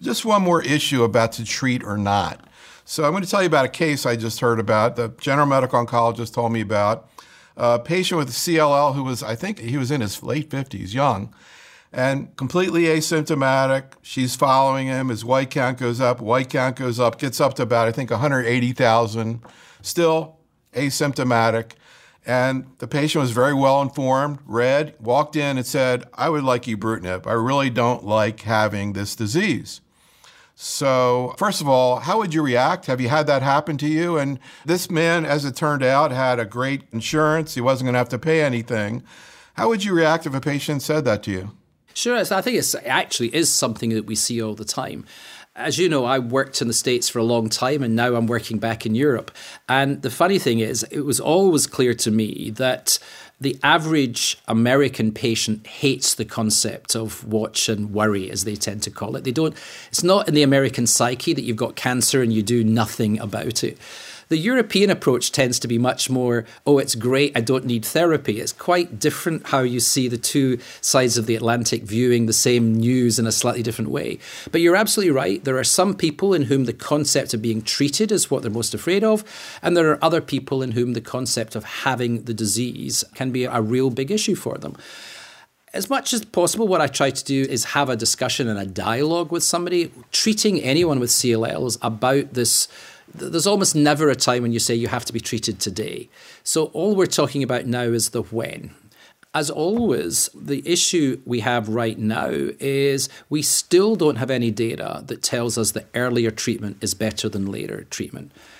just one more issue about to treat or not. So I'm going to tell you about a case I just heard about. The general medical oncologist told me about a patient with CLL who was, I think he was in his late 50s, young, and completely asymptomatic. She's following him. His white count goes up, gets up to about, I think, 180,000, still asymptomatic. And the patient was very well informed, walked in and said, I would like ibrutinib. I really don't like having this disease. So first of all, how would you react? Have you had that happen to you? And this man, as it turned out, had a great insurance. He wasn't going to have to pay anything. How would you react if a patient said that to you? Sure, I think it actually is something that we see all the time. As you know, I worked in the States for a long time, and now I'm working back in Europe. And the funny thing is, it was always clear to me that the average American patient hates the concept of watch and worry, as they tend to call it. It's not in the American psyche that you've got cancer and you do nothing about it. The European approach tends to be much more, oh, it's great, I don't need therapy. It's quite different how you see the two sides of the Atlantic viewing the same news in a slightly different way. But you're absolutely right. There are some people in whom the concept of being treated is what they're most afraid of. And there are other people in whom the concept of having the disease can be a real big issue for them. As much as possible, what I try to do is have a discussion and a dialogue with somebody. Treating anyone with CLL is about this. There's almost never a time when you say you have to be treated today. So all we're talking about now is the when. As always, the issue we have right now is we still don't have any data that tells us that earlier treatment is better than later treatment.